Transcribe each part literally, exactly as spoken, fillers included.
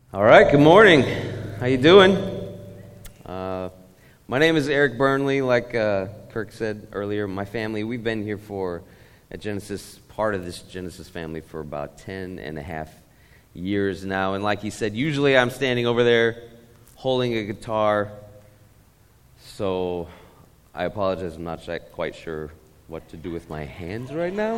All right, good morning. How you doing? Uh, my name is Eric Burnley. Like uh, Kirk said earlier, my family, we've been here for, at Genesis, part of this Genesis family for about ten and a half years now. And like he said, usually I'm standing over there holding a guitar. So I apologize, I'm not quite sure what to do with my hands right now.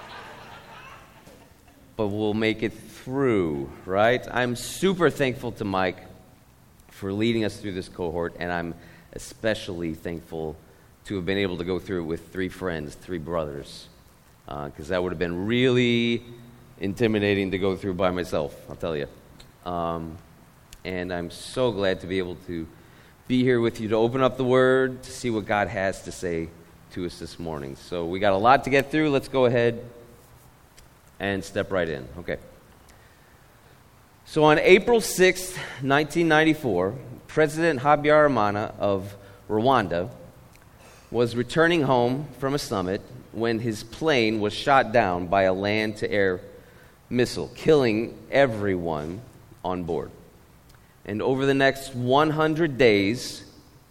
But we'll make it through, right? I'm super thankful to Mike for leading us through this cohort, and I'm especially thankful to have been able to go through it with three friends, three brothers, because uh, that would have been really intimidating to go through by myself, I'll tell you. Um, and I'm so glad to be able to be here with you to open up the Word, to see what God has to say to us this morning. So we got a lot to get through. Let's go ahead and step right in. Okay. So on April sixth, nineteen ninety-four, President Habyarimana of Rwanda was returning home from a summit when his plane was shot down by a land-to-air missile, killing everyone on board. And over the next one hundred days,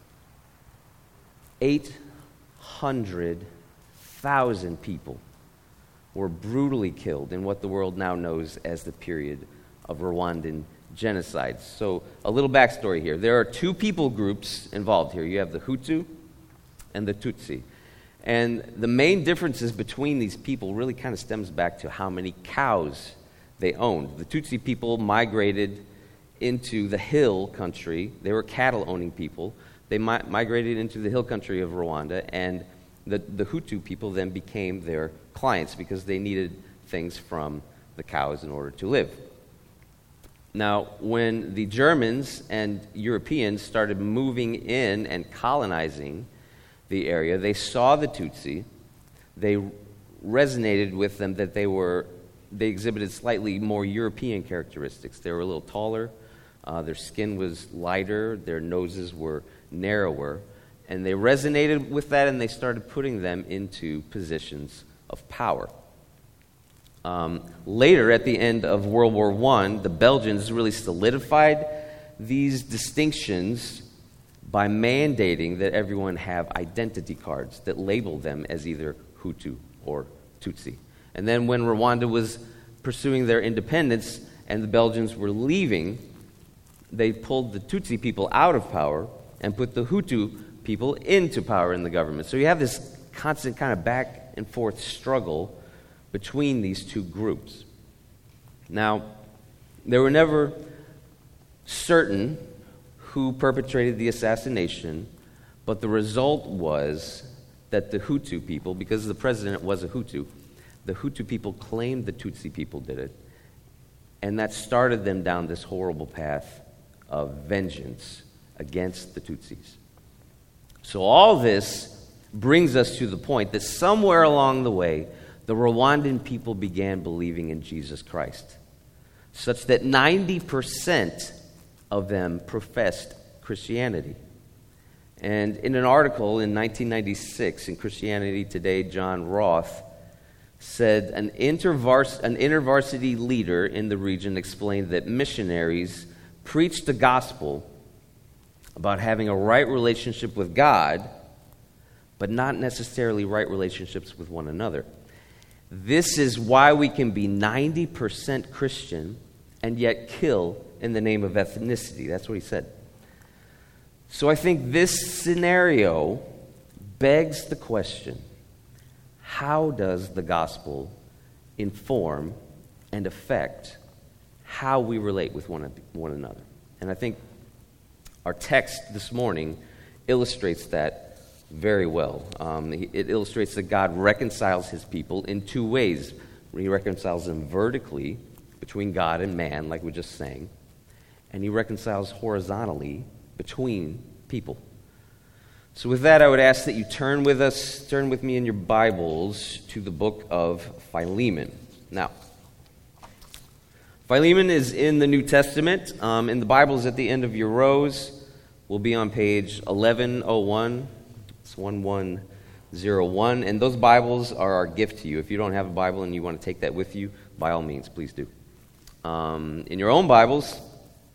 eight hundred thousand people were brutally killed in what the world now knows as the period of Rwandan genocide. So a little backstory here. There are two people groups involved here. You have the Hutu and the Tutsi. And the main differences between these people really kind of stems back to how many cows they owned. The Tutsi people migrated into the hill country. They were cattle-owning people. They mi- migrated into the hill country of Rwanda, and the, the Hutu people then became their clients because they needed things from the cows in order to live. Now, when the Germans and Europeans started moving in and colonizing the area, they saw the Tutsi. They resonated with them that they were they exhibited slightly more European characteristics. They were a little taller, uh, their skin was lighter, their noses were narrower, and they resonated with that, and they started putting them into positions of power. Um, later, at the end of World War One, the Belgians really solidified these distinctions by mandating that everyone have identity cards that labeled them as either Hutu or Tutsi. And then when Rwanda was pursuing their independence and the Belgians were leaving, they pulled the Tutsi people out of power and put the Hutu people into power in the government. So you have this constant kind of back and forth struggle between these two groups. Now, they were never certain who perpetrated the assassination, but the result was that the Hutu people, because the president was a Hutu, the Hutu people claimed the Tutsi people did it, and that started them down this horrible path of vengeance against the Tutsis. So all this brings us to the point that somewhere along the way, the Rwandan people began believing in Jesus Christ, such that ninety percent of them professed Christianity. And in an article in nineteen ninety-six in Christianity Today, John Roth said an, intervars- an intervarsity leader in the region explained that missionaries preached the gospel about having a right relationship with God, but not necessarily right relationships with one another. This is why we can be ninety percent Christian and yet kill in the name of ethnicity. That's what he said. So I think this scenario begs the question, how does the gospel inform and affect how we relate with one, one another? And I think our text this morning illustrates that very well. Um, it illustrates that God reconciles his people in two ways. He reconciles them vertically between God and man, like we just sang, and he reconciles horizontally between people. So with that, I would ask that you turn with us, turn with me in your Bibles to the book of Philemon. Now, Philemon is in the New Testament. Um, in the Bibles at the end of your rows, will be on page eleven oh one. It's one one oh one. And those Bibles are our gift to you. If you don't have a Bible and you want to take that with you, by all means, please do. Um, in your own Bibles,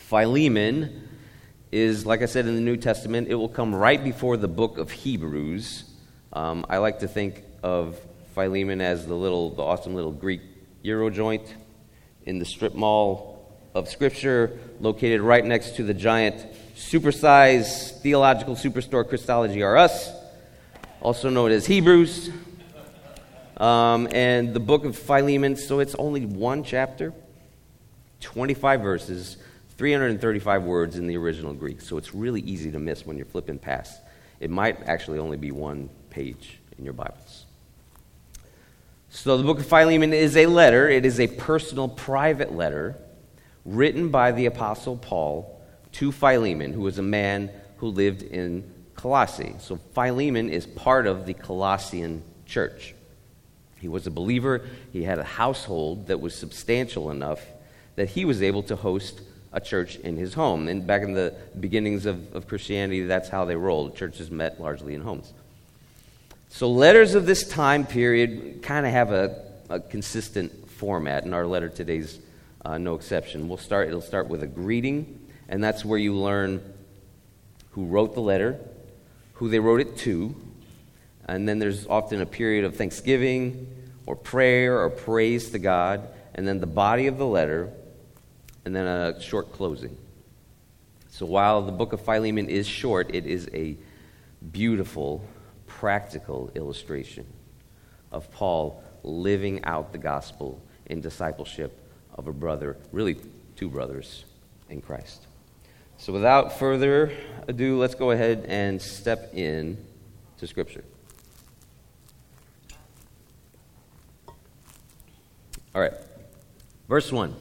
Philemon is, like I said, in the New Testament. It will come right before the book of Hebrews. Um, I like to think of Philemon as the little, the awesome little Greek Euro joint in the strip mall of Scripture, located right next to the giant supersized theological superstore Christology R Us, also known as Hebrews. Um, and the book of Philemon, so it's only one chapter, twenty-five verses, three hundred thirty-five words in the original Greek. So it's really easy to miss when you're flipping past. It might actually only be one page in your Bibles. So the book of Philemon is a letter. It is a personal, private letter written by the Apostle Paul to Philemon, who was a man who lived in Colossae. So Philemon is part of the Colossian church. He was a believer. He had a household that was substantial enough that he was able to host a church in his home. And back in the beginnings of, of Christianity, that's how they rolled. Churches met largely in homes. So letters of this time period kind of have a, a consistent format, and our letter today's uh, no exception. We'll start. It'll start with a greeting, and that's where you learn who wrote the letter, who they wrote it to, and then there's often a period of thanksgiving or prayer or praise to God, and then the body of the letter, and then a short closing. So while the book of Philemon is short, it is a beautiful, practical illustration of Paul living out the gospel in discipleship of a brother, really two brothers in Christ. So without further ado, let's go ahead and step in to Scripture. All right, verse one.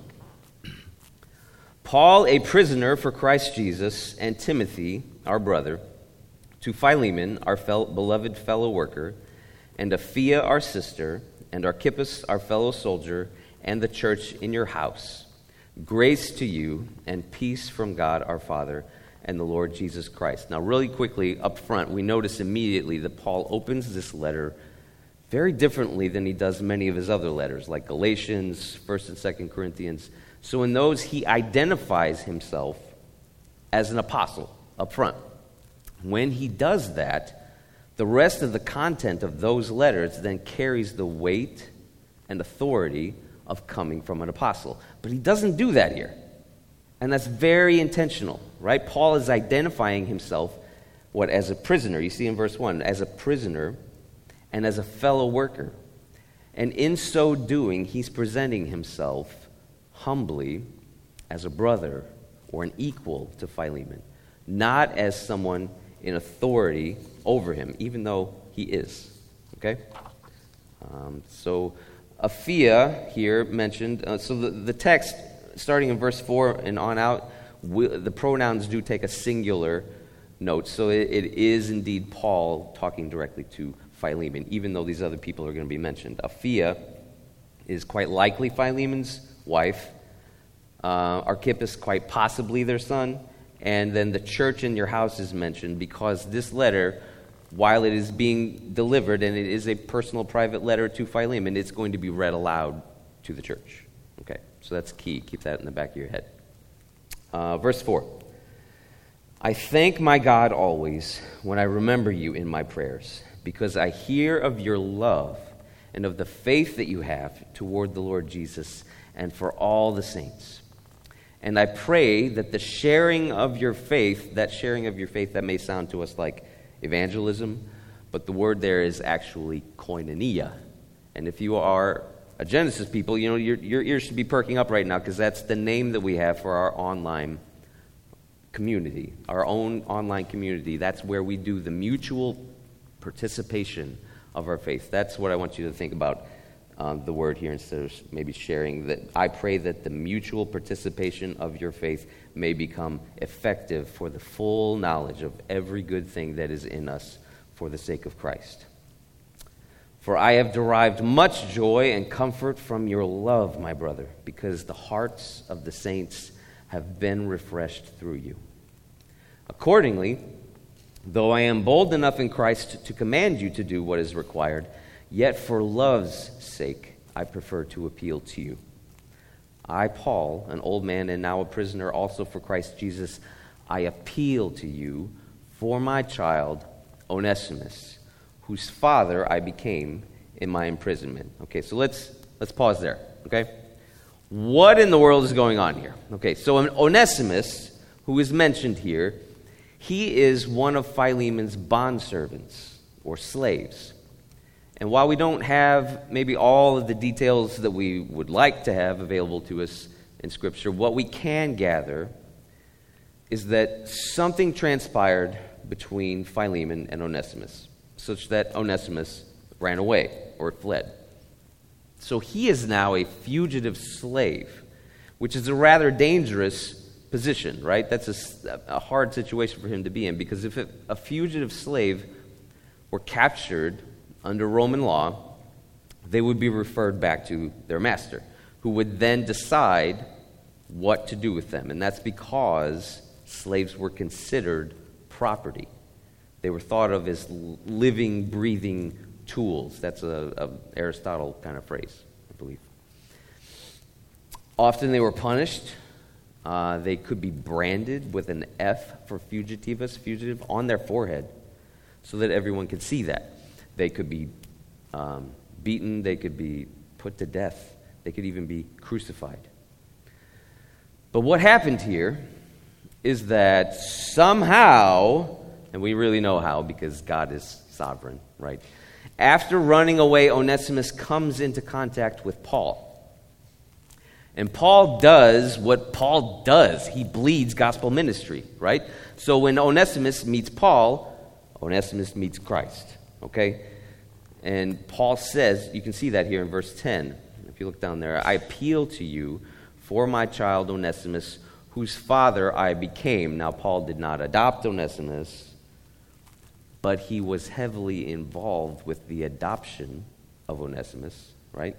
Paul, a prisoner for Christ Jesus, and Timothy, our brother, to Philemon, our fel- beloved fellow worker, and Apphia, our sister, and Archippus, our fellow soldier, and the church in your house. Grace to you and peace from God our Father and the Lord Jesus Christ. Now, really quickly up front, we notice immediately that Paul opens this letter very differently than he does many of his other letters, like Galatians, First and Second Corinthians. So in those, he identifies himself as an apostle up front. When he does that, the rest of the content of those letters then carries the weight and authority of coming from an apostle. But he doesn't do that here. And that's very intentional, right? Paul is identifying himself, what, as a prisoner. You see in verse one, as a prisoner and as a fellow worker. And in so doing, he's presenting himself humbly as a brother or an equal to Philemon, not as someone in authority over him, even though he is. Okay? Um, so Apphia here mentioned, uh, so the, the text, starting in verse four and on out, will, the pronouns do take a singular note, so it, it is indeed Paul talking directly to Philemon, even though these other people are going to be mentioned. Apphia is quite likely Philemon's wife, uh, Archippus quite possibly their son, and then the church in your house is mentioned because this letter, while it is being delivered and it is a personal private letter to Philemon, it's going to be read aloud to the church. Okay, so that's key. Keep that in the back of your head. Uh, verse four. I thank my God always when I remember you in my prayers, because I hear of your love and of the faith that you have toward the Lord Jesus and for all the saints. And I pray that the sharing of your faith, that sharing of your faith, that may sound to us like evangelism, but the word there is actually koinonia. And if you are a Genesis people, you know, your, your ears should be perking up right now because that's the name that we have for our online community, our own online community. That's where we do the mutual participation of our faith. That's what I want you to think about um, the word here instead of maybe sharing. That I pray that the mutual participation of your faith may become effective for the full knowledge of every good thing that is in us for the sake of Christ. For I have derived much joy and comfort from your love, my brother, because the hearts of the saints have been refreshed through you. Accordingly, though I am bold enough in Christ to command you to do what is required, yet for love's sake I prefer to appeal to you. I, Paul, an old man and now a prisoner also for Christ Jesus, I appeal to you for my child, Onesimus, whose father I became in my imprisonment. Okay, so let's let's pause there, okay? What in the world is going on here? Okay, so Onesimus, who is mentioned here, he is one of Philemon's bondservants or slaves. And while we don't have maybe all of the details that we would like to have available to us in Scripture, what we can gather is that something transpired between Philemon and Onesimus, such that Onesimus ran away or fled. So he is now a fugitive slave, which is a rather dangerous position, right? That's a, a hard situation for him to be in, because if a, a fugitive slave were captured under Roman law, they would be referred back to their master, who would then decide what to do with them. And that's because slaves were considered property. They were thought of as living, breathing tools. That's a, a Aristotle kind of phrase, I believe. Often they were punished. Uh, they could be branded with an F for fugitivus, fugitive, on their forehead, so that everyone could see that. They could be um, beaten. They could be put to death. They could even be crucified. But what happened here is that somehow, and we really know how because God is sovereign, right? After running away, Onesimus comes into contact with Paul. And Paul does what Paul does. He bleeds gospel ministry, right? So when Onesimus meets Paul, Onesimus meets Christ, okay? And Paul says, you can see that here in verse ten. If you look down there, I appeal to you for my child Onesimus, whose father I became. Now, Paul did not adopt Onesimus, but he was heavily involved with the adoption of Onesimus, right?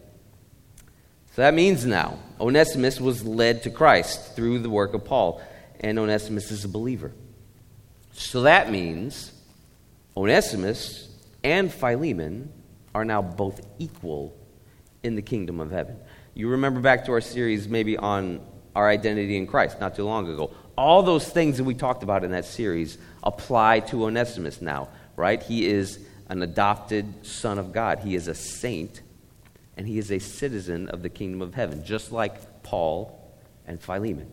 So that means now, Onesimus was led to Christ through the work of Paul, and Onesimus is a believer. So that means Onesimus and Philemon are now both equal in the kingdom of heaven. You remember back to our series maybe on our identity in Christ not too long ago. All those things that we talked about in that series apply to Onesimus now, right? He is an adopted son of God. He is a saint, and he is a citizen of the kingdom of heaven, just like Paul and Philemon.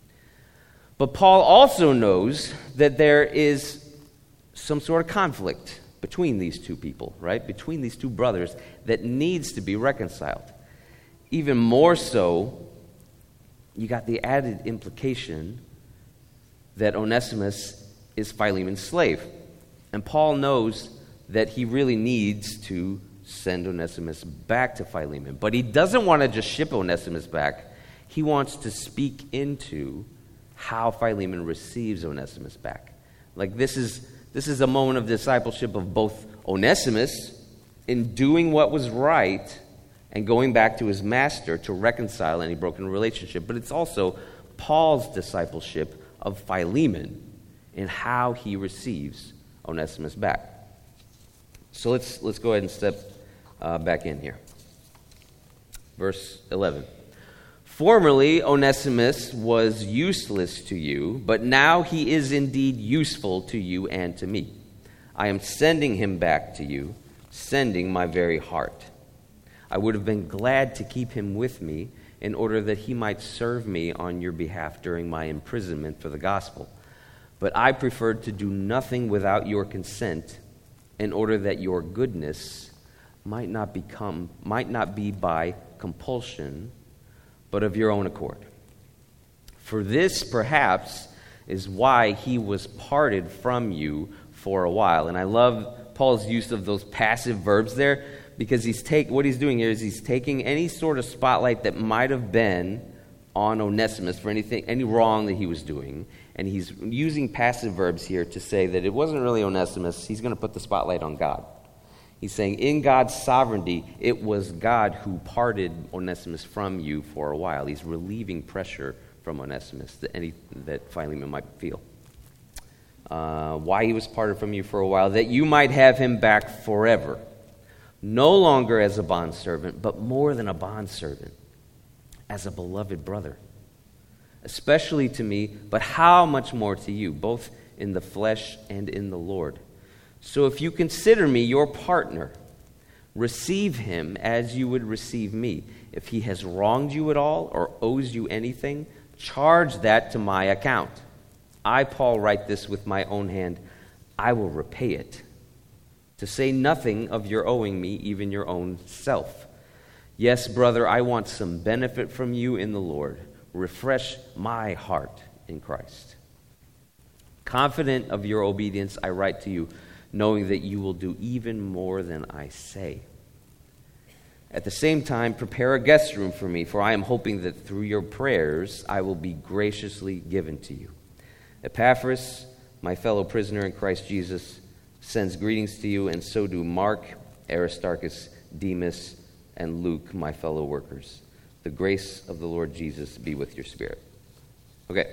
But Paul also knows that there is some sort of conflict between these two people, right? Between these two brothers that needs to be reconciled. Even more so, you got the added implication that Onesimus is Philemon's slave. And Paul knows that he really needs to send Onesimus back to Philemon. But he doesn't want to just ship Onesimus back. He wants to speak into how Philemon receives Onesimus back. Like this is this is a moment of discipleship of both Onesimus in doing what was right and going back to his master to reconcile any broken relationship. But it's also Paul's discipleship of Philemon in how he receives Onesimus back. So let's let's go ahead and step uh, back in here. Verse eleven. Formerly Onesimus was useless to you, but now he is indeed useful to you and to me. I am sending him back to you, sending my very heart. I would have been glad to keep him with me in order that he might serve me on your behalf during my imprisonment for the gospel. But I preferred to do nothing without your consent, in order that your goodness might not become might not be by compulsion, but of your own accord. For this, perhaps, is why he was parted from you for a while. And I love Paul's use of those passive verbs there, because he's take what he's doing here is he's taking any sort of spotlight that might have been on Onesimus for anything, any wrong that he was doing, and he's using passive verbs here to say that it wasn't really Onesimus. He's going to put the spotlight on God. He's saying in God's sovereignty, it was God who parted Onesimus from you for a while. He's relieving pressure from Onesimus that any that Philemon might feel. Uh, why he was parted from you for a while, that you might have him back forever, no longer as a bondservant, but more than a bondservant, as a beloved brother, especially to me, but how much more to you, both in the flesh and in the Lord. So if you consider me your partner, receive him as you would receive me. If he has wronged you at all or owes you anything, charge that to my account. I, Paul, write this with my own hand. I will repay it. To say nothing of your owing me, even your own self. Yes, brother, I want some benefit from you in the Lord. Refresh my heart in Christ. Confident of your obedience, I write to you, knowing that you will do even more than I say. At the same time, prepare a guest room for me, for I am hoping that through your prayers I will be graciously given to you. Epaphras, my fellow prisoner in Christ Jesus, sends greetings to you, and so do Mark, Aristarchus, Demas, and Luke, my fellow workers. The grace of the Lord Jesus be with your spirit. Okay.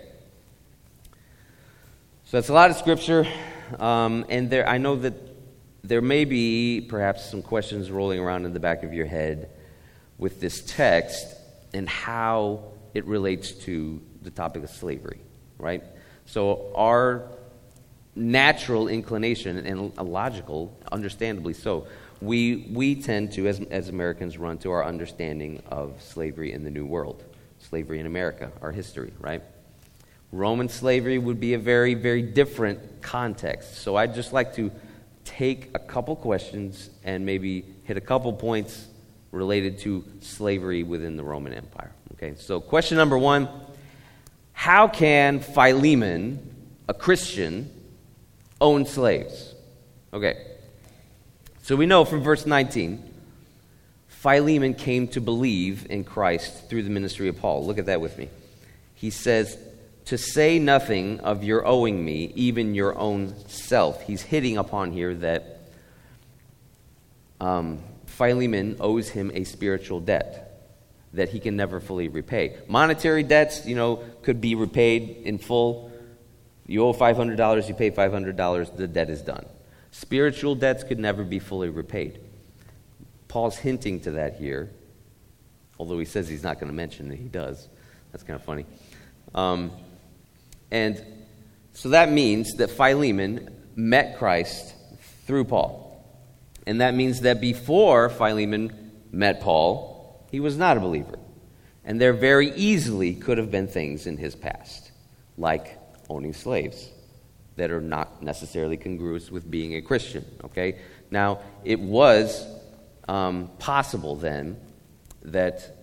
So that's a lot of scripture, um, and there I know that there may be perhaps some questions rolling around in the back of your head with this text and how it relates to the topic of slavery, right? So our natural inclination, and a logical, understandably so, we we tend to, as, as Americans, run to our understanding of slavery in the New World, slavery in America, our history, right? Roman slavery would be a very, very different context. So I'd just like to take a couple questions and maybe hit a couple points related to slavery within the Roman Empire. Okay, so question number one, how can Philemon, a Christian, own slaves? Okay, so we know from verse nineteen, Philemon came to believe in Christ through the ministry of Paul. Look at that with me. He says, to say nothing of your owing me, even your own self. He's hitting upon here that um, Philemon owes him a spiritual debt that he can never fully repay. Monetary debts, you know, could be repaid in full. You owe five hundred dollars, you pay five hundred dollars, the debt is done. Spiritual debts could never be fully repaid. Paul's hinting to that here, although he says he's not going to mention it, he does. That's kind of funny. Um, and so that means that Philemon met Christ through Paul. And that means that before Philemon met Paul, he was not a believer. And there very easily could have been things in his past, like owning slaves, that are not necessarily congruous with being a Christian, okay? Now, it was um, possible then that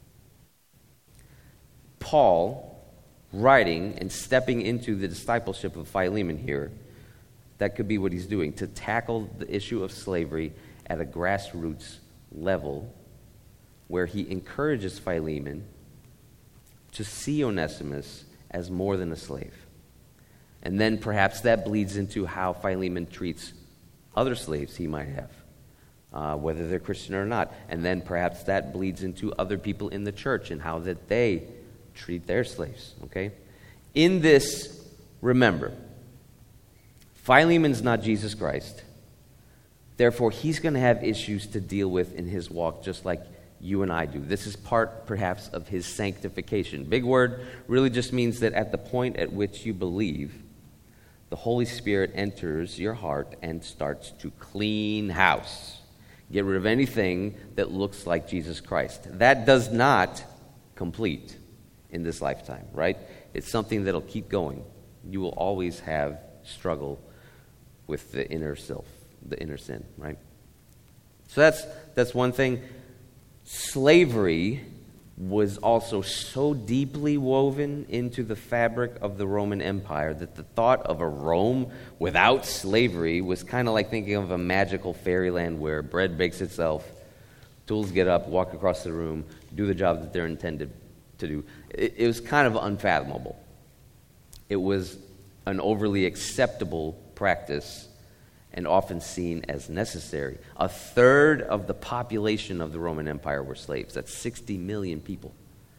Paul, writing and stepping into the discipleship of Philemon here, that could be what he's doing, to tackle the issue of slavery at a grassroots level where he encourages Philemon to see Onesimus as more than a slave. And then perhaps that bleeds into how Philemon treats other slaves he might have, uh, whether they're Christian or not. And then perhaps that bleeds into other people in the church and how that they treat their slaves, okay? In this, remember, Philemon's not Jesus Christ. Therefore, he's going to have issues to deal with in his walk just like you and I do. This is part, perhaps, of his sanctification. Big word really just means that at the point at which you believe, the Holy Spirit enters your heart and starts to clean house. Get rid of anything that looks like Jesus Christ. That does not complete in this lifetime, right? It's something that'll keep going. You will always have struggle with the inner self, the inner sin, right? So that's that's one thing. Slavery was also so deeply woven into the fabric of the Roman Empire that the thought of a Rome without slavery was kind of like thinking of a magical fairyland where bread bakes itself, tools get up, walk across the room, do the job that they're intended to do. It, it was kind of unfathomable. It was an overly acceptable practice and often seen as necessary. A third of the population of the Roman Empire were slaves. That's sixty million people.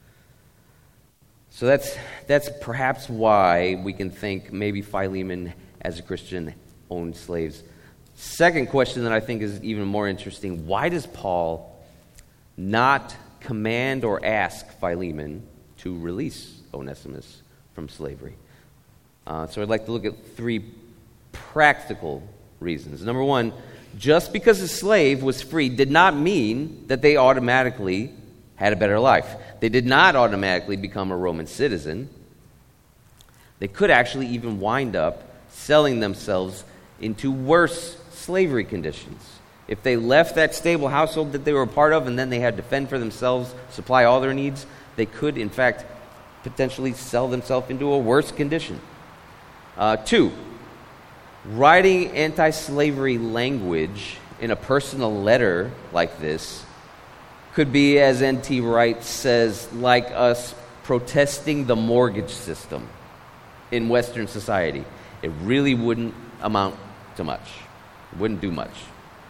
So that's that's perhaps why we can think maybe Philemon, as a Christian, owned slaves. Second question that I think is even more interesting, why does Paul not command or ask Philemon to release Onesimus from slavery. Uh, so I'd like to look at three practical reasons. Number one, just because a slave was free did not mean that they automatically had a better life. They did not automatically become a Roman citizen. They could actually even wind up selling themselves into worse slavery conditions. If they left that stable household that they were a part of and then they had to fend for themselves, supply all their needs, they could, in fact, potentially sell themselves into a worse condition. Uh, two, writing anti-slavery language in a personal letter like this could be, as N T Wright says, like us protesting the mortgage system in Western society. It really wouldn't amount to much. It wouldn't do much.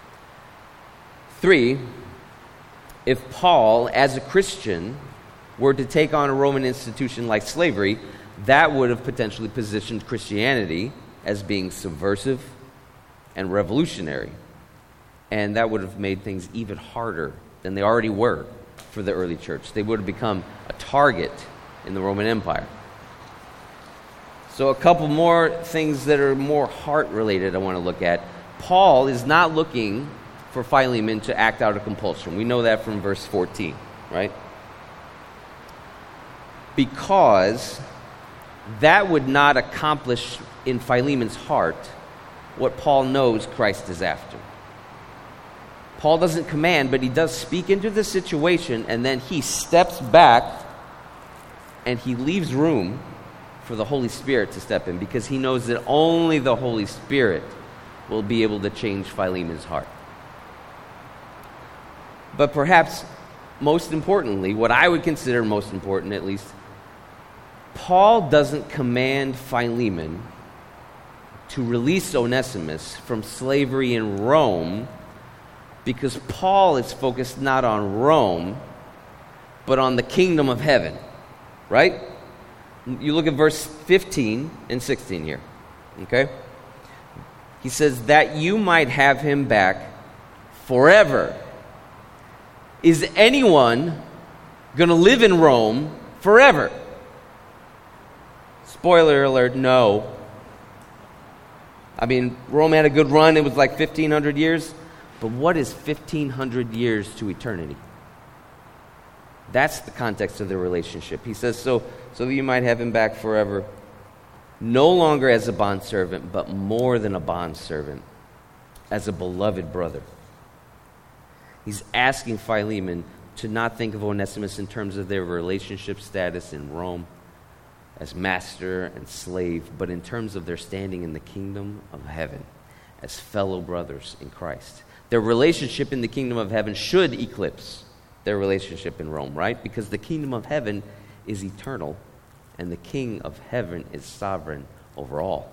Three, if Paul, as a Christian, were to take on a Roman institution like slavery, that would have potentially positioned Christianity as being subversive and revolutionary. And that would have made things even harder than they already were for the early church. They would have become a target in the Roman Empire. So a couple more things that are more heart-related I want to look at. Paul is not looking for Philemon to act out of compulsion. We know that from verse fourteen, right? Because that would not accomplish in Philemon's heart what Paul knows Christ is after. Paul doesn't command, but he does speak into the situation, and then he steps back and he leaves room for the Holy Spirit to step in, because he knows that only the Holy Spirit will be able to change Philemon's heart. But perhaps most importantly, what I would consider most important at least, Paul doesn't command Philemon to release Onesimus from slavery in Rome because Paul is focused not on Rome, but on the kingdom of heaven, right? You look at verse fifteen and sixteen here, okay? He says, that you might have him back forever. Is anyone going to live in Rome forever? Spoiler alert, no. I mean, Rome had a good run. It was like fifteen hundred years. But what is fifteen hundred years to eternity? That's the context of the relationship. He says, so, so that you might have him back forever, no longer as a bondservant, but more than a bondservant, as a beloved brother. He's asking Philemon to not think of Onesimus in terms of their relationship status in Rome as master and slave, but in terms of their standing in the kingdom of heaven as fellow brothers in Christ. Their relationship in the kingdom of heaven should eclipse their relationship in Rome, right? Because the kingdom of heaven is eternal, and the king of heaven is sovereign over all.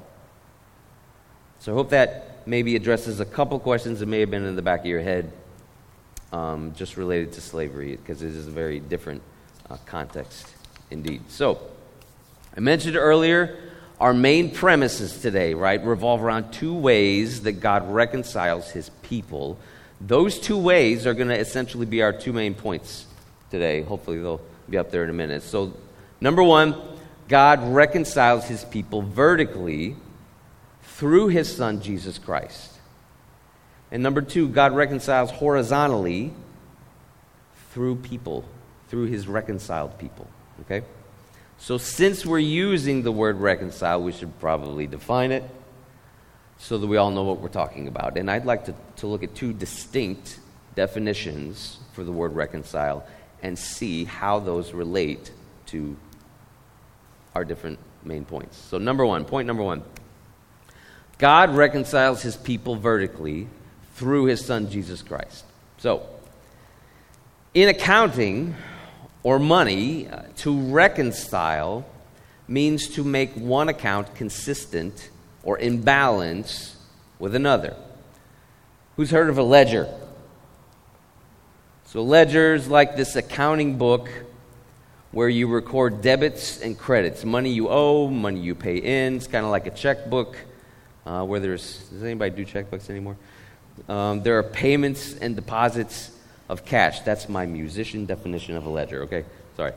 So I hope that maybe addresses a couple questions that may have been in the back of your head, um, just related to slavery, because it is a very different uh, context indeed. So, I mentioned earlier, our main premises today, right, revolve around two ways that God reconciles his people. Those two ways are going to essentially be our two main points today. Hopefully they'll be up there in a minute. So, number one, God reconciles his people vertically through his Son, Jesus Christ. And number two, God reconciles horizontally through people, through his reconciled people. Okay? So since we're using the word reconcile, we should probably define it so that we all know what we're talking about. And I'd like to, to look at two distinct definitions for the word reconcile and see how those relate to our different main points. So number one, point number one, God reconciles his people vertically through his Son, Jesus Christ. So, in accounting or money, uh, to reconcile means to make one account consistent or in balance with another. Who's heard of a ledger? So ledger's like this accounting book where you record debits and credits, money you owe, money you pay in. It's kind of like a checkbook uh, where there's, does anybody do checkbooks anymore? Um, there are payments and deposits. of cash. That's my musician definition of a ledger, okay? Sorry.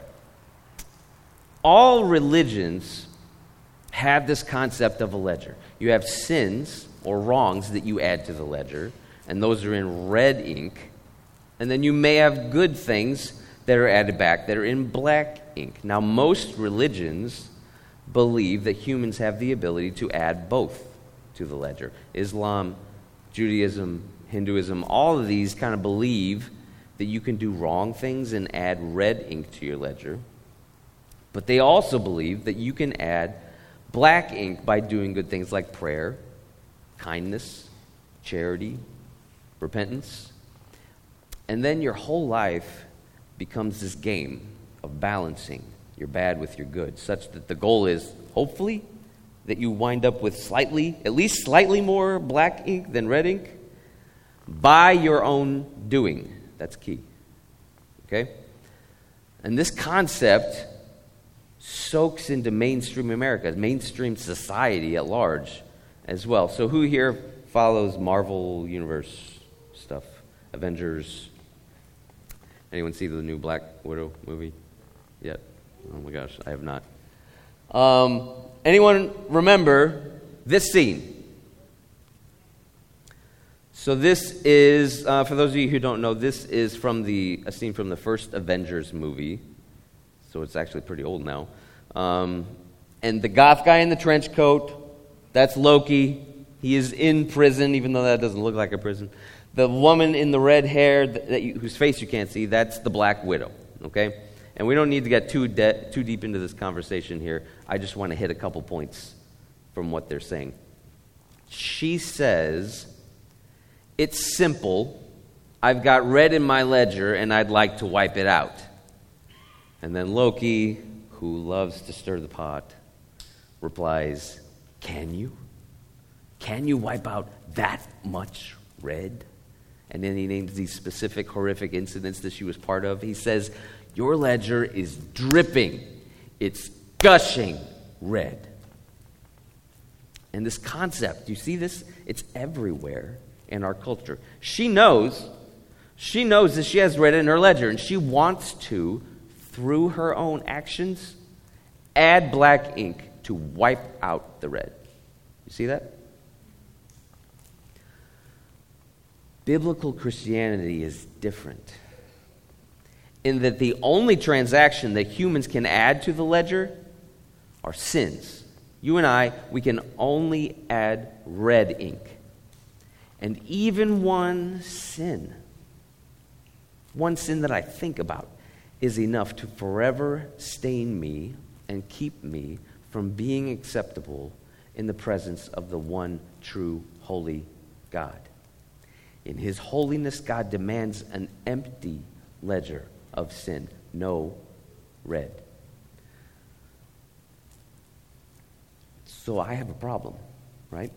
All religions have this concept of a ledger. You have sins or wrongs that you add to the ledger, and those are in red ink. And then you may have good things that are added back that are in black ink. Now, most religions believe that humans have the ability to add both to the ledger. Islam, Judaism, Hinduism, all of these kind of believe that you can do wrong things and add red ink to your ledger. But they also believe that you can add black ink by doing good things like prayer, kindness, charity, repentance. And then your whole life becomes this game of balancing your bad with your good, such that the goal is, hopefully, that you wind up with slightly, at least slightly more black ink than red ink by your own doing. That's key. Okay? And this concept soaks into mainstream America, mainstream society at large as well. So who here follows Marvel Universe stuff? Avengers? Anyone see the new Black Widow movie yet? Oh my gosh, I have not. Um, anyone remember this scene? So this is, uh, for those of you who don't know, this is from the a scene from the first Avengers movie. So it's actually pretty old now. Um, and the goth guy in the trench coat, that's Loki. He is in prison, even though that doesn't look like a prison. The woman in the red hair, that, that you, whose face you can't see, that's the Black Widow. Okay? And we don't need to get too de- too deep into this conversation here. I just want to hit a couple points from what they're saying. She says, it's simple. I've got red in my ledger, and I'd like to wipe it out. And then Loki, who loves to stir the pot, replies, can you? Can you wipe out that much red? And then he names these specific horrific incidents that she was part of. He says, your ledger is dripping. It's gushing red. And this concept, you see this? It's everywhere in our culture. She knows, she knows that she has red in her ledger, and she wants to, through her own actions, add black ink to wipe out the red. You see that? Biblical Christianity is different in that the only transaction that humans can add to the ledger are sins. You and I, we can only add red ink. And even one sin, one sin that I think about, is enough to forever stain me and keep me from being acceptable in the presence of the one true holy God. In his holiness, God demands an empty ledger of sin, no red. So I have a problem, right?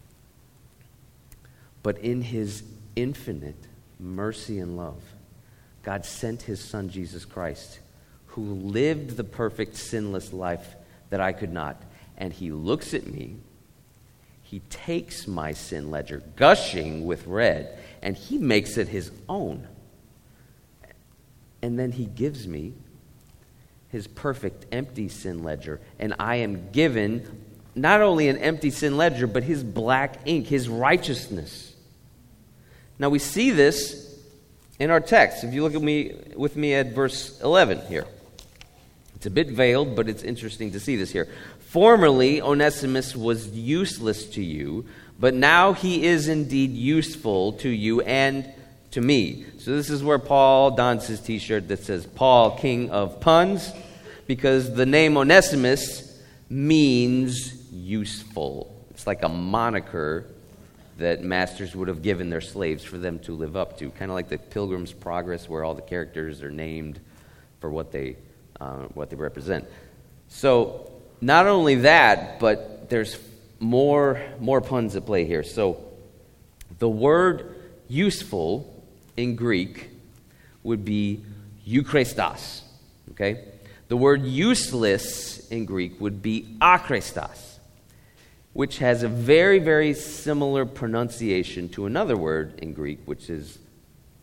But in his infinite mercy and love, God sent his Son, Jesus Christ, who lived the perfect, sinless life that I could not. And he looks at me, he takes my sin ledger, gushing with red, and he makes it his own. And then he gives me his perfect, empty sin ledger, and I am given not only an empty sin ledger, but his black ink, his righteousness. Now we see this in our text. If you look at me with me at verse eleven here. It's a bit veiled, but it's interesting to see this here. Formerly, Onesimus was useless to you, but now he is indeed useful to you and to me. So this is where Paul dons his t-shirt that says, Paul, King of Puns, because the name Onesimus means useful. It's like a moniker that masters would have given their slaves for them to live up to, kind of like the Pilgrim's Progress, where all the characters are named for what they uh, what they represent. So not only that, but there's more more puns at play here. So the word useful in Greek would be eukrestos. Okay, the word useless in Greek would be akrestos, which has a very, very similar pronunciation to another word in Greek, which is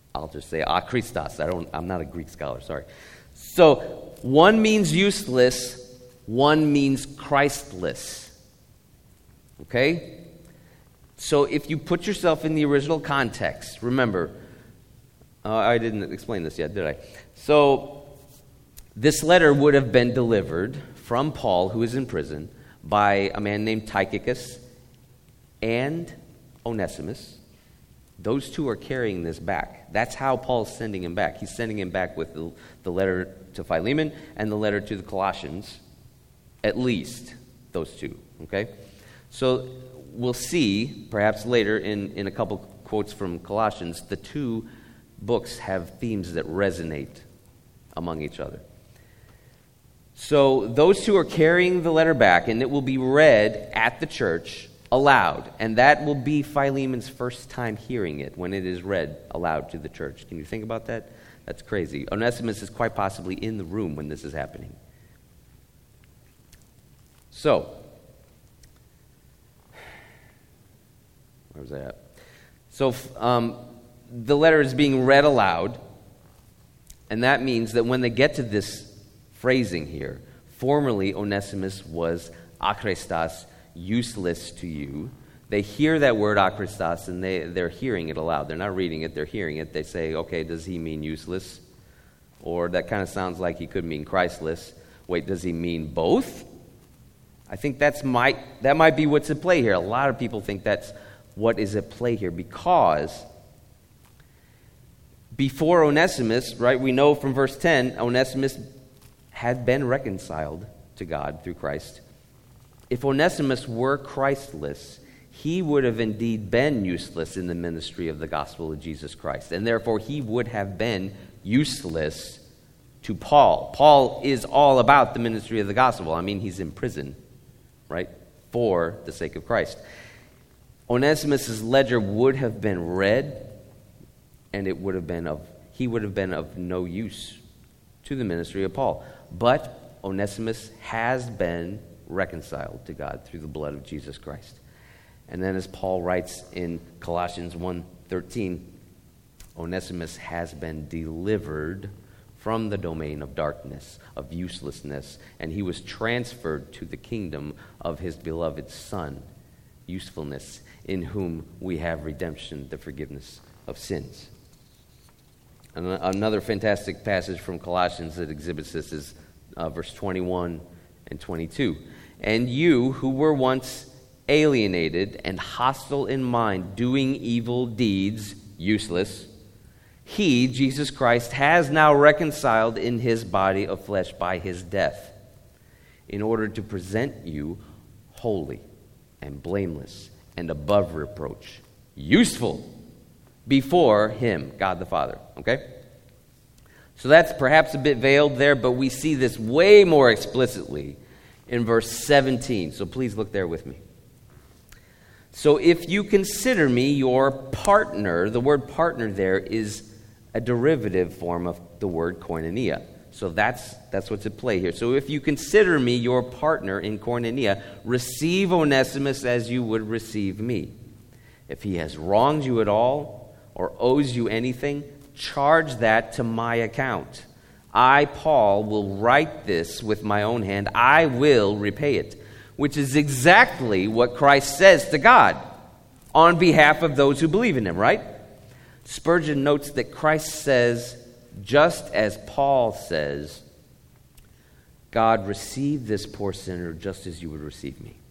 I'll just say akristos. I don't, I'm not a Greek scholar, sorry. So one means useless, one means Christless. Okay? So if you put yourself in the original context, remember, uh, I didn't explain this yet, did I? So this letter would have been delivered from Paul, who is in prison, by a man named Tychicus and Onesimus. Those two are carrying this back. That's how Paul's sending him back. He's sending him back with the, the letter to Philemon and the letter to the Colossians, at least those two, okay? So we'll see, perhaps later in, in a couple quotes from Colossians, the two books have themes that resonate among each other. So those two are carrying the letter back, and it will be read at the church aloud. And that will be Philemon's first time hearing it, when it is read aloud to the church. Can you think about that? That's crazy. Onesimus is quite possibly in the room when this is happening. So, where was I at? So um, the letter is being read aloud, and that means that when they get to this phrasing here, formerly Onesimus was akristos, useless to you. They hear that word akristos, and they, they're hearing it aloud. They're not reading it, they're hearing it. They say, okay, does he mean useless? Or that kind of sounds like he could mean Christless. Wait, does he mean both? I think that's might, that might be what's at play here. A lot of people think that's what is at play here, because before Onesimus, right, we know from verse ten, Onesimus had been reconciled to God through Christ. If Onesimus were Christless, he would have indeed been useless in the ministry of the gospel of Jesus Christ, and therefore he would have been useless to Paul. Paul is all about the ministry of the gospel. I mean, he's in prison, right, for the sake of Christ. Onesimus' ledger would have been read, and it would have been of he would have been of no use to the ministry of Paul. But Onesimus has been reconciled to God through the blood of Jesus Christ. And then as Paul writes in Colossians one thirteen, Onesimus has been delivered from the domain of darkness, of uselessness, and he was transferred to the kingdom of his beloved Son, usefulness, in whom we have redemption, the forgiveness of sins. And another fantastic passage from Colossians that exhibits this is uh, verse twenty-one and twenty-two. And you who were once alienated and hostile in mind, doing evil deeds, useless, he, Jesus Christ, has now reconciled in his body of flesh by his death, in order to present you holy and blameless and above reproach, useful before him, God the Father. Okay? So that's perhaps a bit veiled there, but we see this way more explicitly in verse seventeen. So please look there with me. So if you consider me your partner, the word partner there is a derivative form of the word koinonia. So that's that's what's at play here. So if you consider me your partner in koinonia, receive Onesimus as you would receive me. If he has wronged you at all or owes you anything, charge that to my account. I, Paul, will write this with my own hand. I will repay it, which is exactly what Christ says to God on behalf of those who believe in him, right? Spurgeon notes that Christ says, just as Paul says, God, receive this poor sinner just as you would receive me.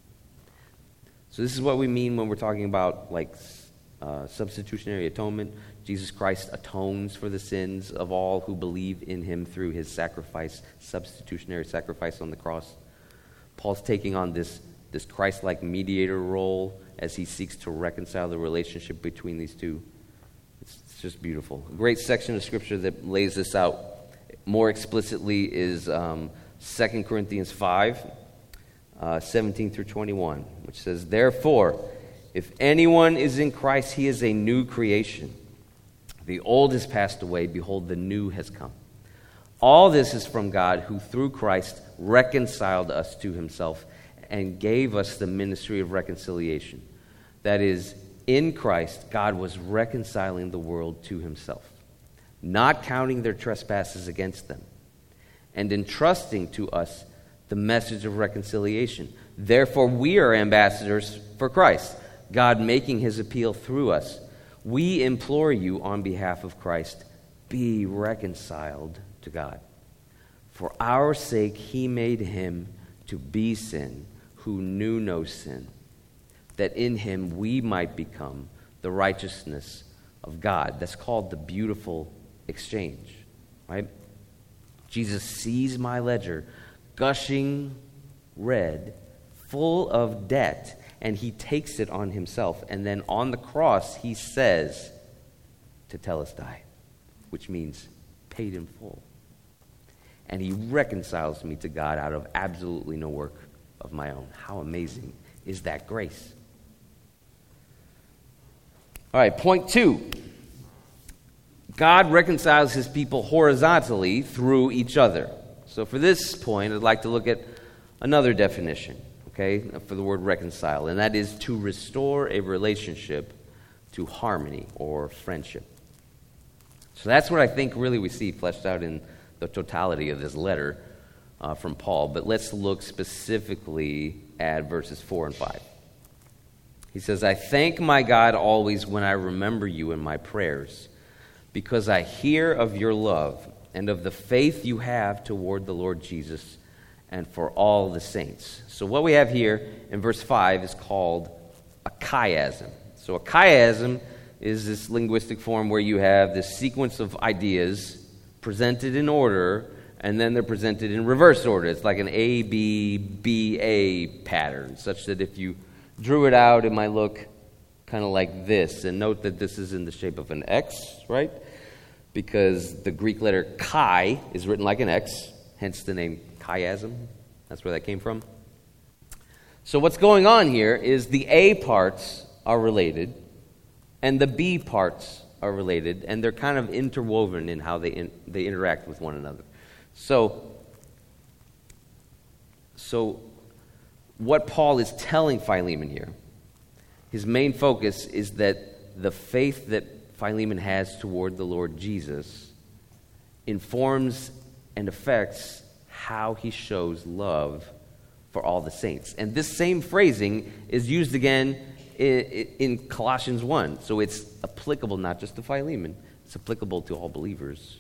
So this is what we mean when we're talking about like uh, substitutionary atonement. Jesus Christ atones for the sins of all who believe in him through his sacrifice, substitutionary sacrifice on the cross. Paul's taking on this, this Christ-like mediator role as he seeks to reconcile the relationship between these two. It's, it's just beautiful. A great section of Scripture that lays this out more explicitly is um, Second Corinthians five, uh, seventeen through twenty-one, which says, therefore, if anyone is in Christ, he is a new creation. The old has passed away, behold, the new has come. All this is from God, who through Christ reconciled us to himself and gave us the ministry of reconciliation. That is, in Christ, God was reconciling the world to himself, not counting their trespasses against them, and entrusting to us the message of reconciliation. Therefore, we are ambassadors for Christ, God making his appeal through us. We implore you on behalf of Christ, be reconciled to God. For our sake, he made him to be sin who knew no sin, that in him we might become the righteousness of God. That's called the beautiful exchange, right? Jesus sees my ledger gushing red, full of debt, and he takes it on himself. And then on the cross, he says, tetelestai, which means paid in full. And he reconciles me to God out of absolutely no work of my own. How amazing is that grace? All right, point two. God reconciles his people horizontally through each other. So for this point, I'd like to look at another definition, okay, for the word reconcile, and that is to restore a relationship to harmony or friendship. So that's what I think really we see fleshed out in the totality of this letter uh, from Paul. But let's look specifically at verses four and five. He says, I thank my God always when I remember you in my prayers, because I hear of your love and of the faith you have toward the Lord Jesus and for all the saints. So what we have here in verse five is called a chiasm. So a chiasm is this linguistic form where you have this sequence of ideas presented in order, and then they're presented in reverse order. It's like an A, B, B, A pattern, such that if you drew it out, it might look kind of like this. And note that this is in the shape of an X, right? Because the Greek letter chi is written like an X, hence the name chiasm. That's where that came from. So what's going on here is the A parts are related, and the B parts are related, and they're kind of interwoven in how they in, they interact with one another. So, so what Paul is telling Philemon here, his main focus is that the faith that Philemon has toward the Lord Jesus informs and affects how he shows love for all the saints. And this same phrasing is used again in, in Colossians one. So it's applicable not just to Philemon, it's applicable to all believers.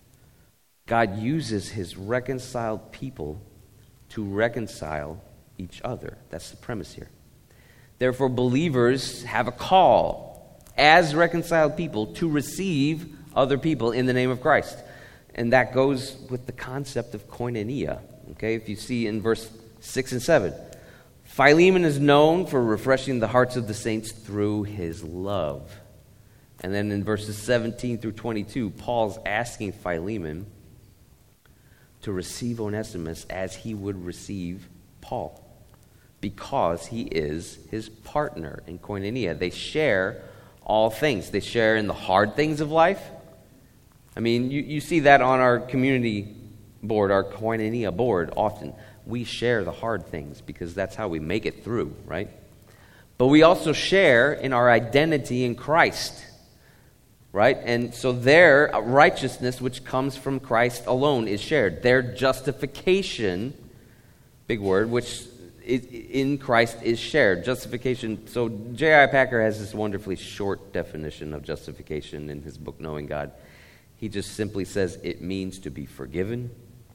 God uses his reconciled people to reconcile each other. That's the premise here. Therefore, believers have a call as reconciled people to receive other people in the name of Christ. And that goes with the concept of koinonia. Okay, if you see in verse six and seven, Philemon is known for refreshing the hearts of the saints through his love. And then in verses seventeen through twenty-two, Paul's asking Philemon to receive Onesimus as he would receive Paul, because he is his partner in koinonia. They share all things. They share in the hard things of life. I mean, you, you see that on our community board, our koinonia board, often. We share the hard things because that's how we make it through, right? But we also share in our identity in Christ, right? And so their righteousness, which comes from Christ alone, is shared. Their justification, big word, which in Christ is shared. Justification. So J I Packer has this wonderfully short definition of justification in his book, Knowing God. He just simply says it means to be forgiven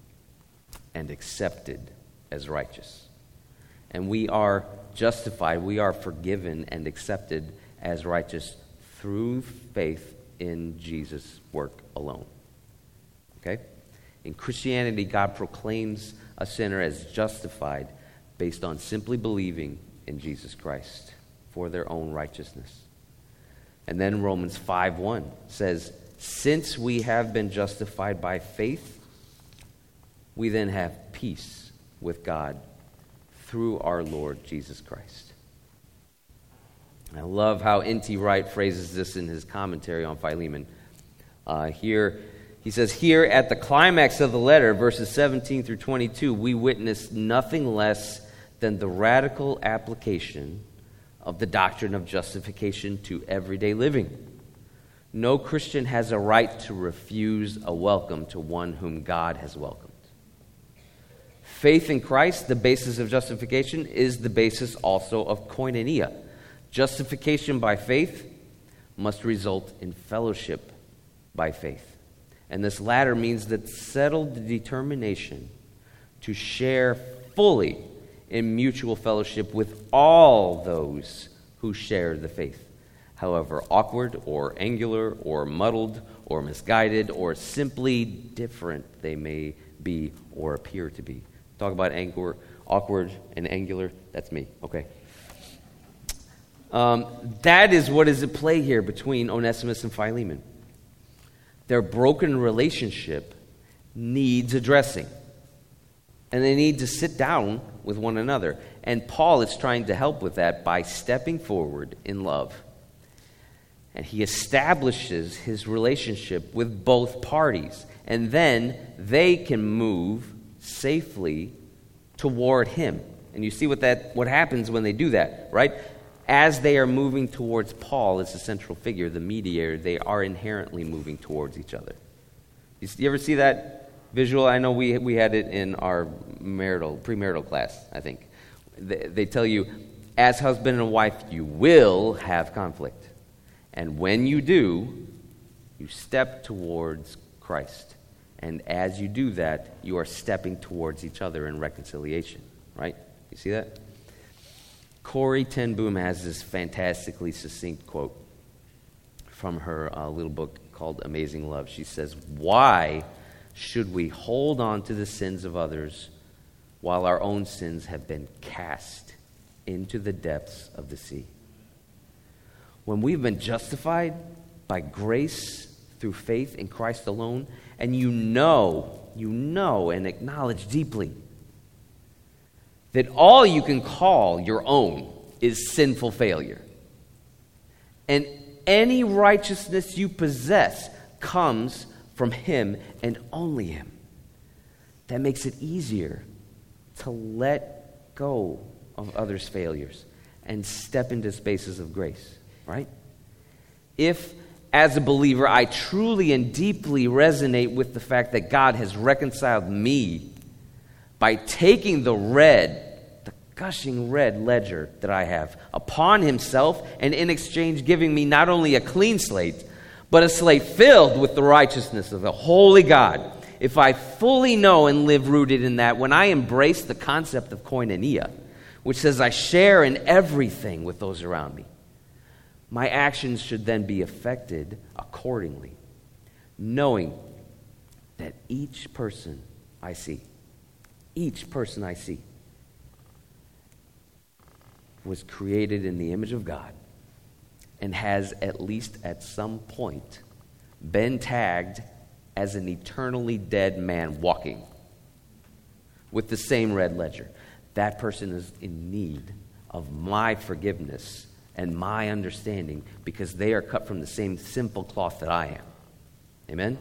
and accepted as righteous. And we are justified, we are forgiven and accepted as righteous through faith in Jesus' work alone. Okay? In Christianity, God proclaims a sinner as justified based on simply believing in Jesus Christ for their own righteousness. And then Romans five one says, since we have been justified by faith, we then have peace with God through our Lord Jesus Christ. I love how N T Wright phrases this in his commentary on Philemon. Uh, here, he says, here at the climax of the letter, verses seventeen through twenty-two, we witness nothing less than the radical application of the doctrine of justification to everyday living. No Christian has a right to refuse a welcome to one whom God has welcomed. Faith in Christ, the basis of justification, is the basis also of koinonia. Justification by faith must result in fellowship by faith. And this latter means that settled determination to share fully in mutual fellowship with all those who share the faith, however awkward or angular or muddled or misguided or simply different they may be or appear to be. Talk about angular, awkward and angular, that's me, okay. Um, that is what is at play here between Onesimus and Philemon. Their broken relationship needs addressing. And they need to sit down with one another. And Paul is trying to help with that by stepping forward in love. And he establishes his relationship with both parties. And then they can move safely toward him. And you see what that what happens when they do that, right? As they are moving towards Paul as the central figure, the mediator, they are inherently moving towards each other. You, you ever see that visual? I know we we had it in our marital, premarital class, I think. They, they tell you, as husband and wife, you will have conflict. And when you do, you step towards Christ. And as you do that, you are stepping towards each other in reconciliation, right? You see that? Corrie ten Boom has this fantastically succinct quote from her uh, little book called Amazing Love. She says, "Why should we hold on to the sins of others while our own sins have been cast into the depths of the sea?" When we've been justified by grace through faith in Christ alone, and you know, you know and acknowledge deeply that all you can call your own is sinful failure. And any righteousness you possess comes from Him and only Him. That makes it easier to let go of others' failures and step into spaces of grace, right? If, as a believer, I truly and deeply resonate with the fact that God has reconciled me by taking the red, the gushing red ledger that I have upon Himself, and in exchange giving me not only a clean slate, but a slate filled with the righteousness of the holy God. If I fully know and live rooted in that, when I embrace the concept of koinonia, which says I share in everything with those around me, my actions should then be affected accordingly, knowing that each person I see, each person I see was created in the image of God and has, at least at some point, been tagged as an eternally dead man walking with the same red ledger. That person is in need of my forgiveness and my understanding because they are cut from the same simple cloth that I am. Amen?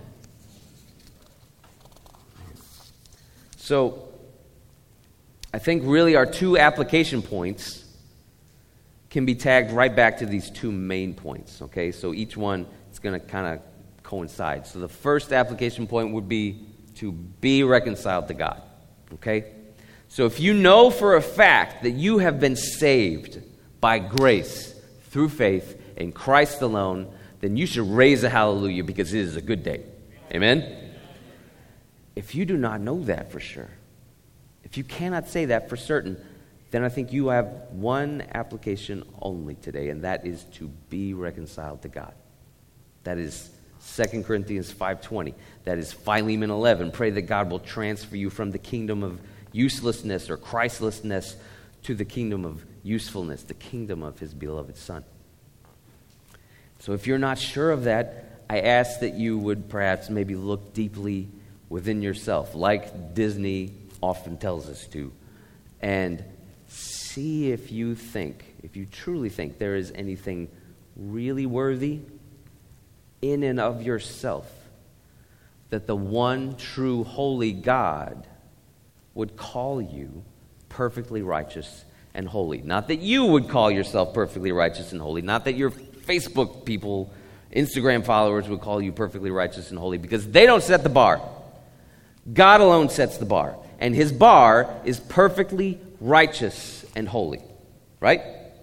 So, I think really our two application points can be tagged right back to these two main points, okay? So each one is going to kind of coincide. So the first application point would be to be reconciled to God, okay? So if you know for a fact that you have been saved by grace through faith in Christ alone, then you should raise a hallelujah because it is a good day. Amen? If you do not know that for sure, if you cannot say that for certain, then I think you have one application only today, and that is to be reconciled to God. That is Second Corinthians five twenty. That is Philemon eleven. Pray that God will transfer you from the kingdom of uselessness or Christlessness to the kingdom of usefulness, the kingdom of His beloved Son. So if you're not sure of that, I ask that you would perhaps maybe look deeply within yourself, like Disney often tells us to, and see if you think, if you truly think there is anything really worthy in and of yourself that the one true holy God would call you perfectly righteous and holy. Not that you would call yourself perfectly righteous and holy. Not that your Facebook people, Instagram followers would call you perfectly righteous and holy, because they don't set the bar. God alone sets the bar. And his bar is perfectly righteous and holy. Right?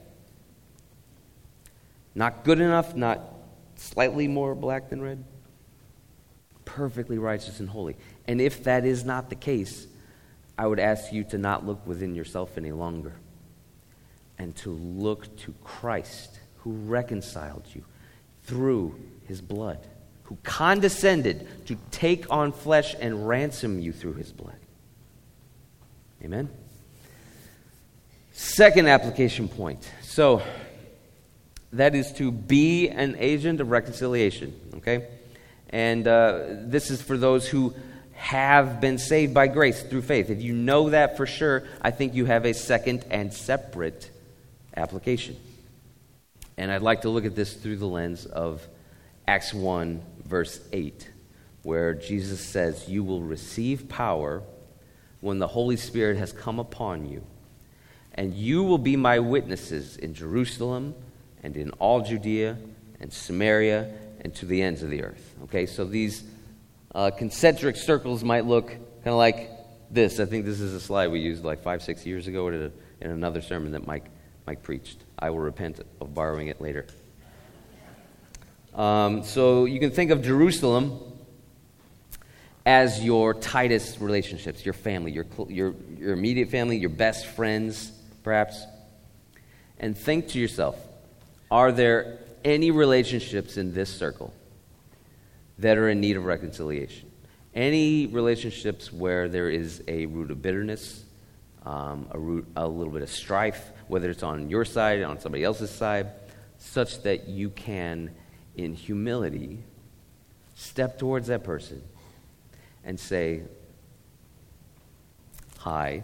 Not good enough, not slightly more black than red. Perfectly righteous and holy. And if that is not the case, I would ask you to not look within yourself any longer, and to look to Christ, who reconciled you through his blood, who condescended to take on flesh and ransom you through his blood. Amen? Second application point. So, that is to be an agent of reconciliation, okay? And uh, this is for those who have been saved by grace through faith. If you know that for sure, I think you have a second and separate application. And I'd like to look at this through the lens of Acts one, verse eight, where Jesus says, "You will receive power when the Holy Spirit has come upon you, and you will be my witnesses in Jerusalem and in all Judea and Samaria and to the ends of the earth." Okay, so these uh, concentric circles might look kind of like this. I think this is a slide we used like five, six years ago in, a, in another sermon that Mike Mike preached. I will repent of borrowing it later. Um, so you can think of Jerusalem as your tightest relationships, your family, your your your immediate family, your best friends, perhaps. And think to yourself, are there any relationships in this circle that are in need of reconciliation? Any relationships where there is a root of bitterness, um, a root, a little bit of strife, whether it's on your side, on somebody else's side, such that you can, in humility, step towards that person and say, "Hi,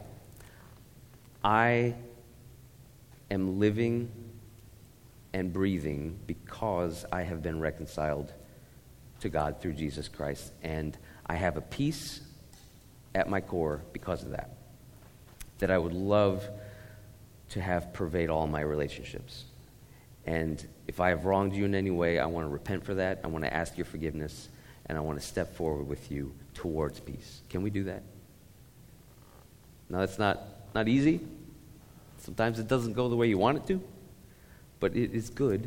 I am living and breathing because I have been reconciled to God through Jesus Christ, and I have a peace at my core because of that, that I would love to have pervade all my relationships. And if I have wronged you in any way, I want to repent for that. I want to ask your forgiveness, and I want to step forward with you towards peace." Can we do that? Now, that's not, not easy. Sometimes it doesn't go the way you want it to, but it is good.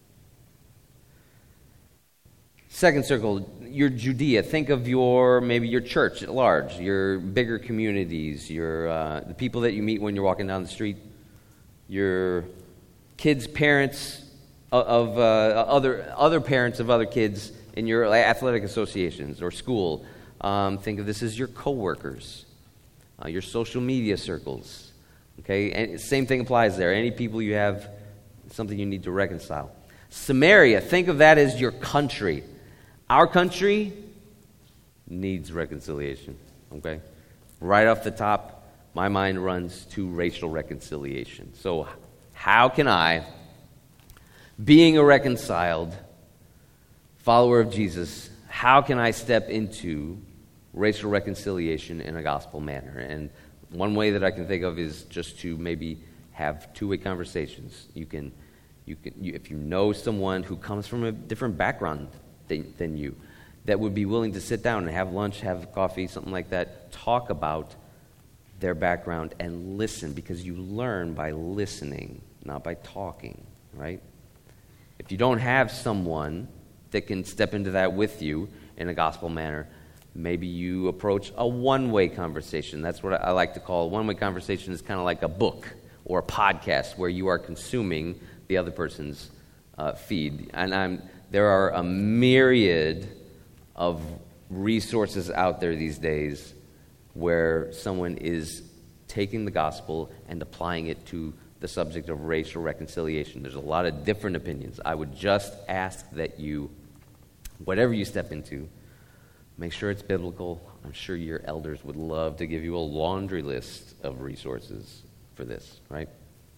Second circle, your Judea. Think of your, maybe your church at large, your bigger communities, your uh, the people that you meet when you're walking down the street, your kids' parents of, of uh, other other parents of other kids in your athletic associations or school. Um, think of this as your coworkers, uh, your social media circles. Okay, and same thing applies there. Any people you have something you need to reconcile. Samaria, think of that as your country. Our country needs reconciliation. Okay, right off the top, my mind runs to racial reconciliation. So, how can I, being a reconciled follower of Jesus, how can I step into racial reconciliation in a gospel manner? And one way that I can think of is just to maybe have two-way conversations. You can, you can, you, if you know someone who comes from a different background than, than you, that would be willing to sit down and have lunch, have coffee, something like that, talk about their background and listen, because you learn by listening, not by talking, right? If you don't have someone that can step into that with you in a gospel manner, maybe you approach a one-way conversation. That's what I like to call a one-way conversation. Is kind of like a book or a podcast where you are consuming the other person's uh, feed. And I'm, there are a myriad of resources out there these days where someone is taking the gospel and applying it to the subject of racial reconciliation. There's a lot of different opinions. I would just ask that you, whatever you step into, make sure it's biblical. I'm sure your elders would love to give you a laundry list of resources for this, right?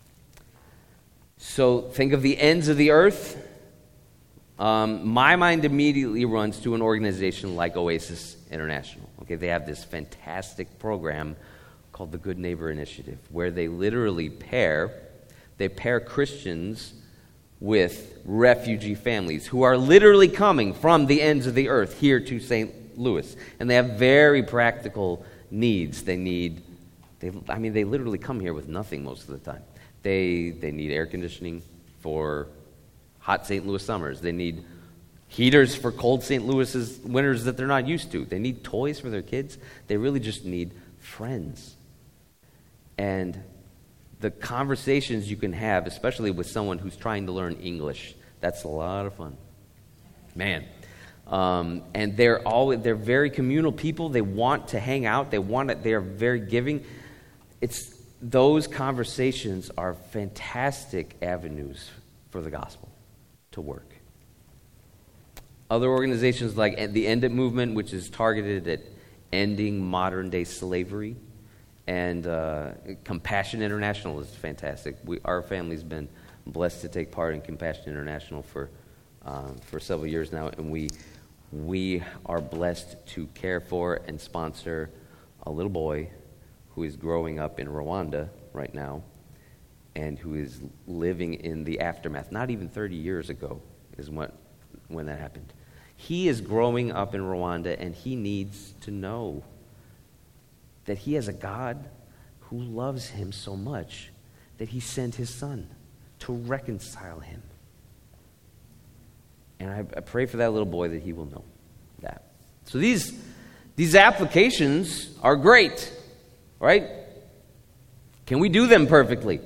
So think of the ends of the earth. Um, my mind immediately runs to an organization like Oasis International. Okay, they have this fantastic program called the Good Neighbor Initiative, where they literally pair, they pair Christians with refugee families who are literally coming from the ends of the earth here to Saint Louis. And they have very practical needs. They need, they, I mean, they literally come here with nothing most of the time. They, they need air conditioning for hot Saint Louis summers. They need heaters for cold Saint Louis's winters that they're not used to. They need toys for their kids. They really just need friends. And the conversations you can have, especially with someone who's trying to learn English, that's a lot of fun. Man. Um, and they're always, they're very communal people. They want to hang out. They want it. They're very giving. It's those conversations are fantastic avenues for the gospel to work. Other organizations like the End It Movement, which is targeted at ending modern-day slavery, and uh, Compassion International is fantastic. We, our family's been blessed to take part in Compassion International for um, for several years now, and we we are blessed to care for and sponsor a little boy who is growing up in Rwanda right now, and who is living in the aftermath. Not even thirty years ago is what when that happened. He is growing up in Rwanda, and he needs to know that he has a God who loves him so much that he sent his son to reconcile him. And I, I pray for that little boy that he will know that. So these, these applications are great, right? Can we do them perfectly?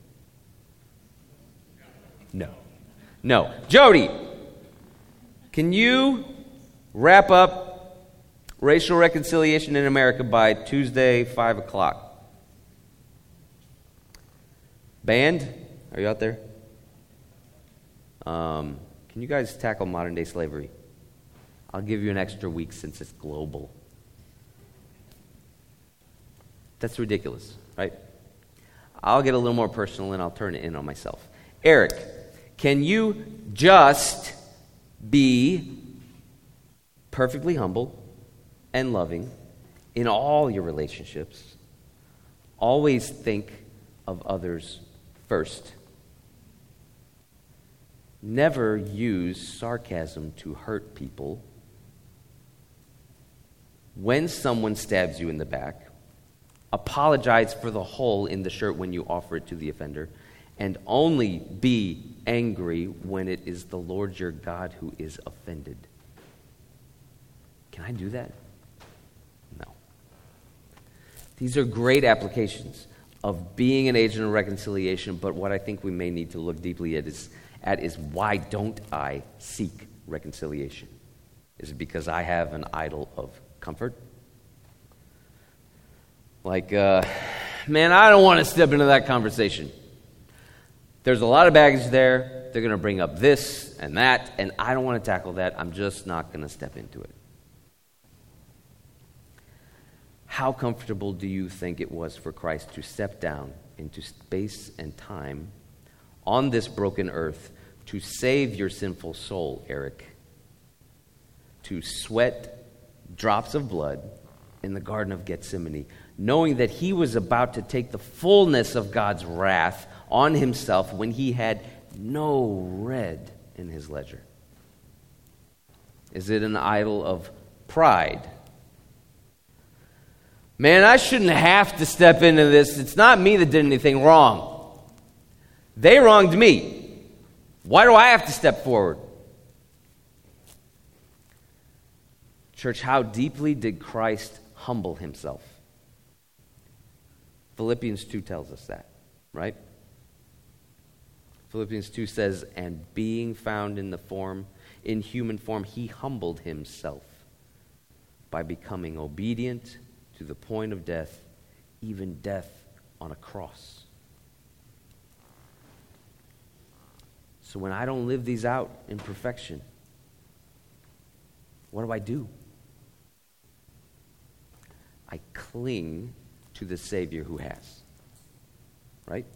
No. No. Jody, can you wrap up racial reconciliation in America by Tuesday, five o'clock? Band, are you out there? Um, can you guys tackle modern-day slavery? I'll give you an extra week since it's global. That's ridiculous, right? I'll get a little more personal and I'll turn it in on myself. Eric, can you just be perfectly humble and loving in all your relationships? Always think of others first. Never use sarcasm to hurt people. When someone stabs you in the back, apologize for the hole in the shirt when you offer it to the offender, and only be angry when it is the Lord your God who is offended. Can I do that? No. These are great applications of being an agent of reconciliation, but what I think we may need to look deeply at is, at is why don't I seek reconciliation? Is it because I have an idol of comfort? Like, uh, man, I don't want to step into that conversation. There's a lot of baggage there. They're going to bring up this and that, and I don't want to tackle that. I'm just not going to step into it. How comfortable do you think it was for Christ to step down into space and time on this broken earth to save your sinful soul, Eric? To sweat drops of blood in the Garden of Gethsemane, knowing that he was about to take the fullness of God's wrath on himself when he had no red in his ledger? Is it an idol of pride? Man, I shouldn't have to step into this. It's not me that did anything wrong. They wronged me. Why do I have to step forward? Church, how deeply did Christ humble himself? Philippians two tells us that, right? Philippians two says, and being found in the form, in human form, he humbled himself by becoming obedient to the point of death, even death on a cross. So when I don't live these out in perfection, what do I do? I cling to the Savior who has. Right?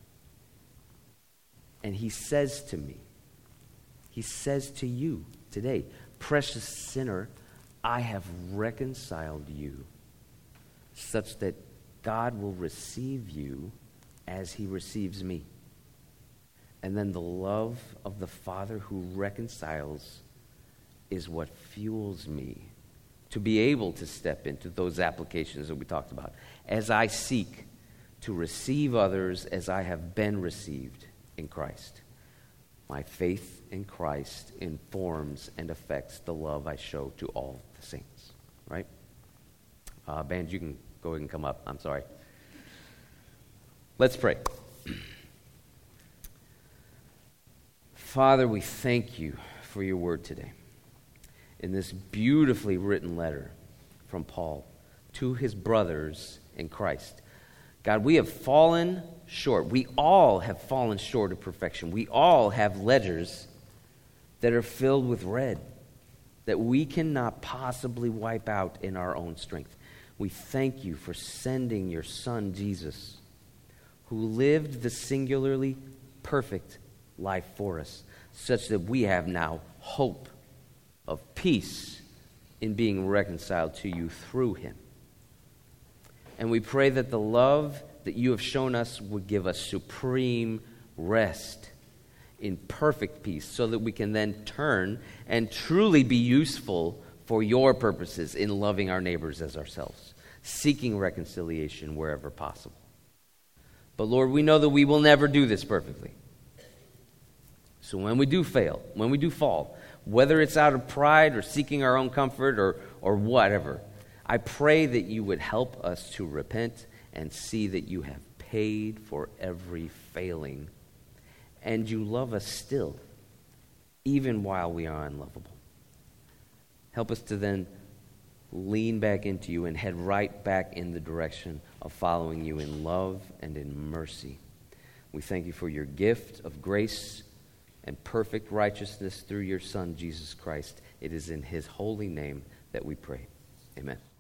And he says to me, he says to you today, precious sinner, I have reconciled you such that God will receive you as he receives me. And then the love of the Father who reconciles is what fuels me to be able to step into those applications that we talked about as I seek to receive others as I have been received in Christ. My faith in Christ informs and affects the love I show to all the saints. Right? Uh, band, you can go ahead and come up. I'm sorry. Let's pray. Father, we thank you for your word today. In this beautifully written letter from Paul to his brothers in Christ. God, we have fallen short. We all have fallen short of perfection. We all have ledgers that are filled with red that we cannot possibly wipe out in our own strength. We thank you for sending your Son, Jesus, who lived the singularly perfect life for us, such that we have now hope of peace in being reconciled to you through him. And we pray that the love that you have shown us would give us supreme rest in perfect peace, so that we can then turn and truly be useful for your purposes in loving our neighbors as ourselves, seeking reconciliation wherever possible. But Lord, we know that we will never do this perfectly. So when we do fail, when we do fall, whether it's out of pride or seeking our own comfort or, or whatever, I pray that you would help us to repent and see that you have paid for every failing and you love us still, even while we are unlovable. Help us to then lean back into you and head right back in the direction of following you in love and in mercy. We thank you for your gift of grace and perfect righteousness through your Son, Jesus Christ. It is in his holy name that we pray. Amen.